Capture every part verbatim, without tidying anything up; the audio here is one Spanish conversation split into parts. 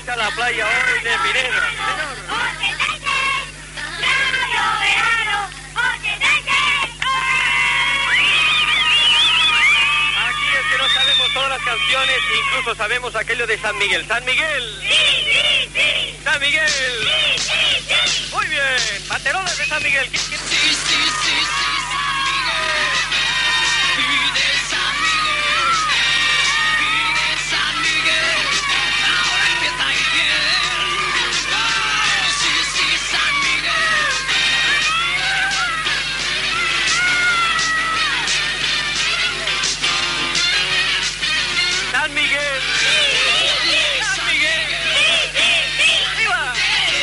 marcha a la playa hoy de Pineda. Señor. Aquí es que no sabemos todas las canciones, incluso sabemos aquello de San Miguel. ¡San Miguel! ¡Sí, sí, sí! ¡San Miguel! ¡Sí, sí, sí! Muy bien, banderolas de San Miguel. ¿Quién, quién? Sí, sí, sí, sí, San Miguel. Pide San Miguel. Pide San Miguel. Ahora empieza a ir bien. Oh, sí, sí, San Miguel. San Miguel. San Miguel. ¡Arriba!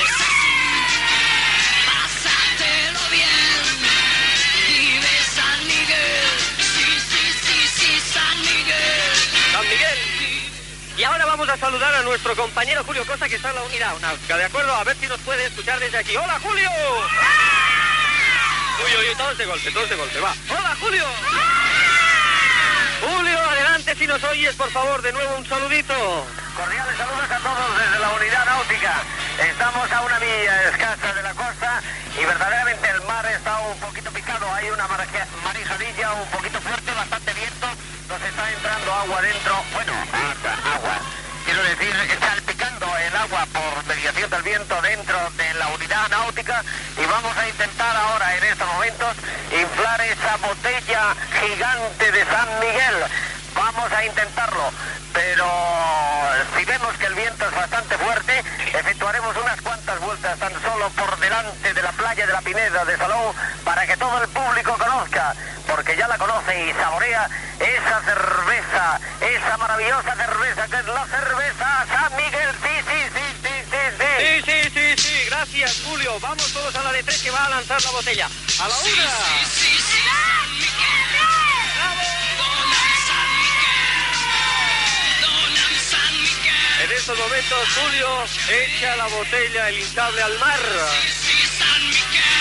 Pásatelo bien. Vive San Miguel. Sí, sí, sí, sí, San Miguel. San Miguel. Y ahora vamos a saludar a nuestro compañero Julio Costa, que está en la unidad náutica, ¿de acuerdo? A ver si nos puede escuchar desde aquí. ¡Hola, Julio! Uy, uy, uy, todos de golpe, todos de golpe, va. ¡Hola, Julio! Julio, adelante si nos oyes, por favor, de nuevo un saludito. Cordiales saludos a todos desde la unidad náutica. Estamos a una milla escasa de la costa y verdaderamente el mar está un poquito picado. Hay una maraje- marijadilla un poquito fuerte, bastante viento. Nos está entrando agua dentro. Bueno, harta agua. Quiero decir, está salpicando el agua por mediación del viento dentro de la unidad náutica y vamos a intentar ahora en estos momentos inflar esa botella gigante de San Miguel. Vamos a intentarlo, pero si vemos que el viento es bastante fuerte, efectuaremos unas cuantas vueltas tan solo por delante de la playa de la Pineda de Salou para que todo el público conozca, porque ya la conoce y saborea esa cerveza, esa maravillosa cerveza que es la cerveza San Miguel. Sí, sí, sí, sí, sí, sí. Sí, sí, sí, sí, gracias, Julio. Vamos todos a la de tres que va a lanzar la botella. A la una. Sí, sí, sí, San Miguel. ¡Bravo! Donan San Miguel. Donan San Miguel. En estos momentos, Julio echa la botella, el hinchable, al mar. Sí, sí, San Miguel.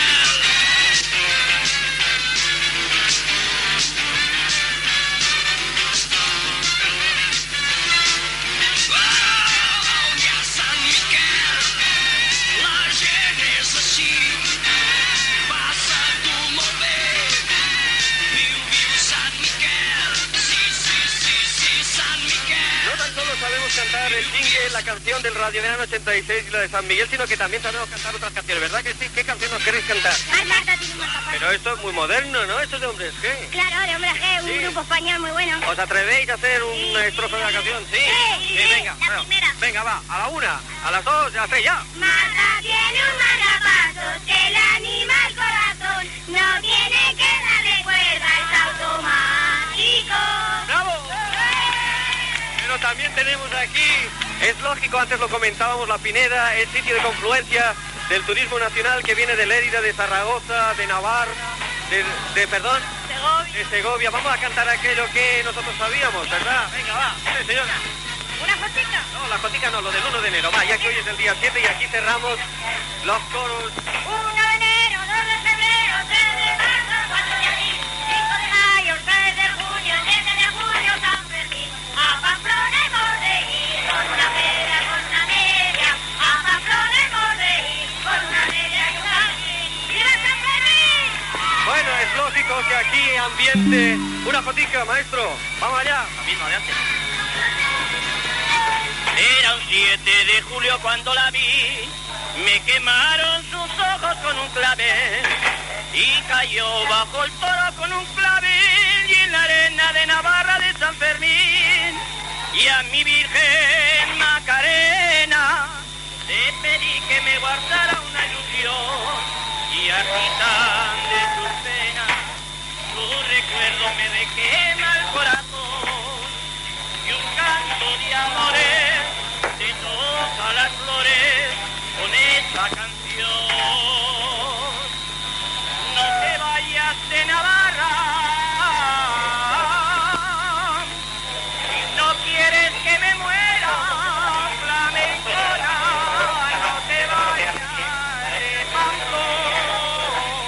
Oh, ya San Miguel. La gent és així. Passa tu molt bé. Viu, viu San Miguel. Sí, sí, sí, sí, San Miguel. No tan solo sabemos cantar el jingle, la canción del Radio Verano ochenta y seis y la de San Miguel, sino que también sabemos cantar otras canciones, ¿verdad que sí? ¿Qué canción nos queréis cantar? Marta tiene un marcapasos. Pero esto es muy moderno, ¿no? Esto es de hombres, ¿qué? Claro, de Hombres G, un Sí. grupo español muy bueno. ¿Os atrevéis a hacer una estrofa de la canción? Sí. Sí, sí, venga. la bueno, primera. venga, va. A la una, a las dos, a las tres, ya. Marta tiene un marcapasos que le anima el corazón. No tiene que darle cuerda, es automático. ¡Bravo! Pero también tenemos aquí, es lógico, antes lo comentábamos, la Pineda, el sitio de confluencia del turismo nacional que viene de Lérida, de Zaragoza, de Navarra, de, de perdón, Segovia. de Segovia. Vamos a cantar aquello que nosotros sabíamos, ¿verdad? Venga, va. Sí, señora. ¿Una fotica? No, la cotica no, lo del uno de enero. Va, ya que hoy es el día siete y aquí cerramos los coros. uno de enero, dos de febrero, tres de marzo, cuatro de abril, cinco de mayo, seis de junio, siete de julio, San Fermín. A Pamplona hemos de ir con una media, con una media. A Pamplona hemos de ir con una media y un jardín. ¡Viva San Fermín! Bueno, es lógico que aquí ambiente. Una fotica, maestro. Vamos allá. La misma de antes. Era un siete de julio cuando la vi, me quemaron sus ojos con un clavel y cayó bajo el toro con un clavel y en la arena de Navarra de San Fermín. Y a mi Virgen Macarena le pedí que me guardara una ilusión y agitan de sus penas su recuerdo me requema el corazón y un canto de amores te toca las flores con esta canción. No te vayas de Navarra si no quieres que me muera, flamencona. No te vayas de Pamplona.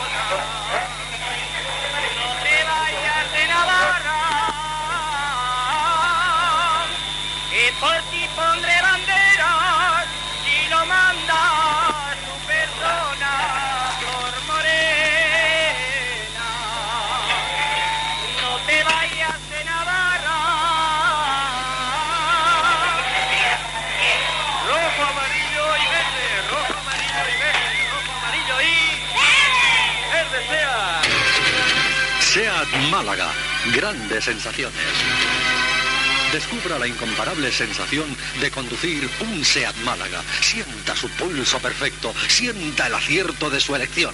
SEAT Málaga, grandes sensaciones. Descubra la incomparable sensación de conducir un SEAT Málaga. Sienta su pulso perfecto, sienta el acierto de su elección.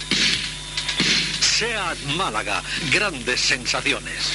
SEAT Málaga, grandes sensaciones.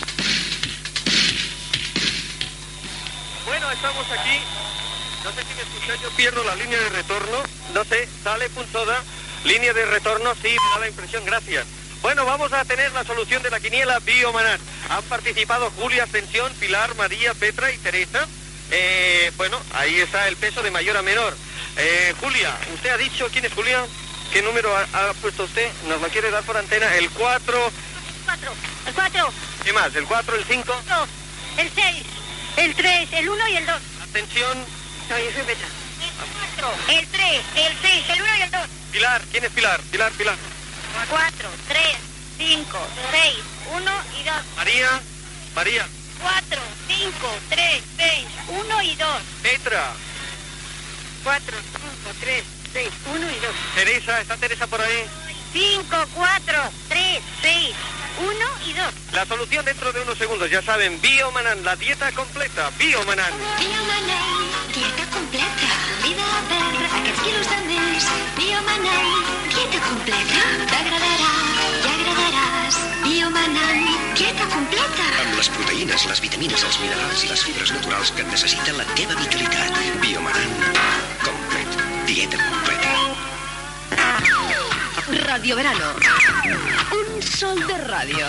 Bueno, estamos aquí. No sé si me escucháis, yo pierdo la línea de retorno. No sé, sale punzoda. Línea de retorno, sí, me da la impresión, gracias. Bueno, vamos a tener la solución de la quiniela Biomanán. Han participado Julia, Ascensión, Pilar, María, Petra y Teresa. Eh, bueno, ahí está el peso de mayor a menor. Eh, Julia, usted ha dicho, ¿quién es Julia? ¿Qué número ha, ha puesto usted? ¿Nos lo quiere dar por antena? El cuatro... cuatro, el cuatro, ¿Qué más? ¿El cuatro, el cinco? dos, el seis, el tres, el uno y el dos. Atención. No, yo soy Petra. El cuatro, el tres, el seis, el uno y el dos. Pilar, ¿quién es Pilar? Pilar, Pilar. cuatro, tres, cinco, seis, uno y dos. María, María. cuatro, cinco, tres, seis, uno y dos. Petra. cuatro, cinco, tres, seis, uno y dos. Teresa, ¿está Teresa por ahí? cinco, cuatro, tres, seis, uno y dos. La solución dentro de unos segundos, ya saben, Biomanán, la dieta completa, Biomanán. Biomanán, dieta completa. Vida verd, aquests quilos de més. Biomanán, dieta completa. T'agradarà, ja agradaràs. Biomanán, dieta completa. Amb les proteïnes, les vitamines, els minerals i les fibres naturals que necessita la teva vitalitat. Biomanán, complet. Dieta completa. Radio Verano. Un sol de radio.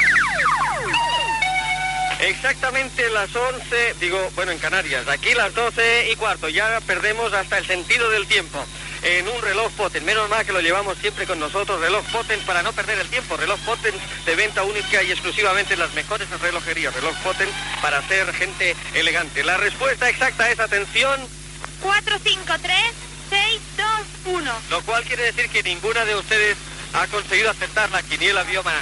Exactamente las once, digo, bueno, en Canarias, aquí las doce y cuarto, ya perdemos hasta el sentido del tiempo. En un reloj Potent, menos mal que lo llevamos siempre con nosotros, reloj Potent para no perder el tiempo, reloj Potent de venta única y exclusivamente en las mejores relojerías, reloj Potent para ser gente elegante. La respuesta exacta es, atención, cuatro, cinco, tres, seis, dos, uno. lo cual quiere decir que ninguna de ustedes ha conseguido aceptar la quiniela Biomanán.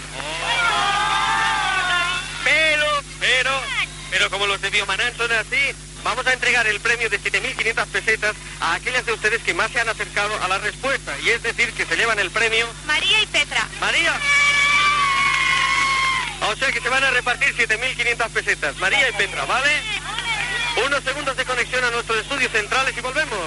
Pero, pero, pero como los de Biomanán son así, vamos a entregar el premio de siete mil quinientas pesetas a aquellas de ustedes que más se han acercado a la respuesta. Y es decir, que se llevan el premio... María y Petra. María. O sea que se van a repartir siete mil quinientas pesetas. María y Petra, ¿vale? Unos segundos de conexión a nuestros estudios centrales y volvemos.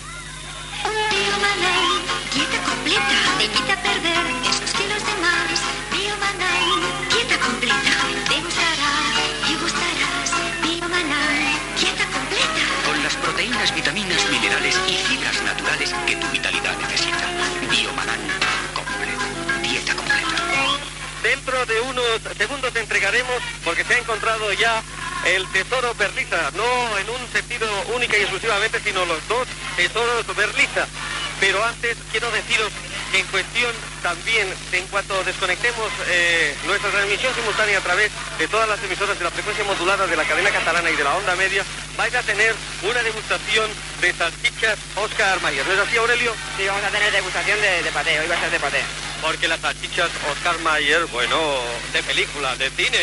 Biomanán, dieta completa. Te invita a perder esos kilos de más. Biomanán, dieta completa. Te gustará y gustarás. Biomanán, dieta completa. Con las proteínas, vitaminas, minerales y fibras naturales que tu vitalidad necesita. Biomanán, completo. Dieta completa. Dentro de unos segundos te entregaremos, porque se ha encontrado ya el tesoro Berliza, no en un sentido única y exclusivamente, sino los dos tesoros Berliza. Pero antes quiero deciros que en cuestión también, en cuanto desconectemos eh, nuestra transmisión simultánea a través de todas las emisoras de la frecuencia modulada de la cadena catalana y de la onda media, vais a tener una degustación de salchichas Oscar Mayer. ¿No es así, Aurelio? Sí, vamos a tener degustación de, de paté, hoy va a ser de paté. Porque las salchichas Oscar Mayer, bueno, de película, de cine.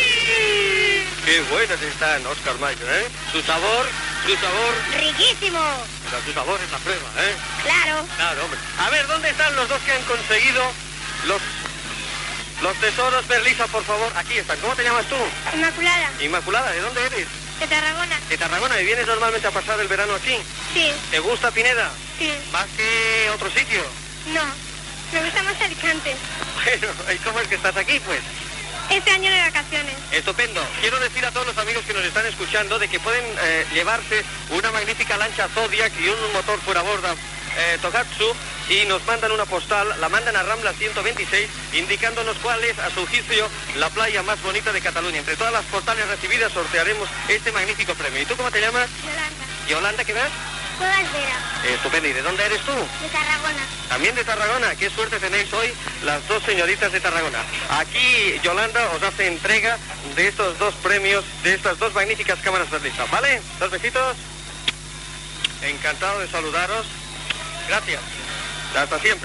Qué buenas están, Oscar Mayer, ¿eh? Su sabor, su sabor... ¡Riquísimo! Pero su sabor es la prueba, ¿eh? Claro. Claro, hombre. A ver, ¿dónde están los dos que han conseguido los... los tesoros Berliza, por favor? Aquí están. ¿Cómo te llamas tú? Inmaculada. Inmaculada, ¿de dónde eres? De Tarragona. De Tarragona. ¿Y vienes normalmente a pasar el verano aquí? Sí. ¿Te gusta Pineda? Sí. ¿Más que otro sitio? No. Me gusta más Alicante. Bueno, ¿y cómo es que estás aquí, pues? Este año de vacaciones. Estupendo. Quiero decir a todos los amigos que nos están escuchando de que pueden eh, llevarse una magnífica lancha Zodiac y un motor fuera borda eh, Togatsu, y nos mandan una postal, la mandan a Rambla ciento veintiséis, indicándonos cuál es, a su juicio, la playa más bonita de Cataluña. Entre todas las postales recibidas sortearemos este magnífico premio. ¿Y tú cómo te llamas? Yolanda. Yolanda, ¿qué más? Todas veras. Estupendo. ¿Y de dónde eres tú? De Tarragona. También de Tarragona. Qué suerte tenéis hoy las dos señoritas de Tarragona. Aquí Yolanda os hace entrega de estos dos premios, de estas dos magníficas cámaras Berliza, ¿vale? Dos besitos. Encantado de saludaros. Gracias. Hasta siempre.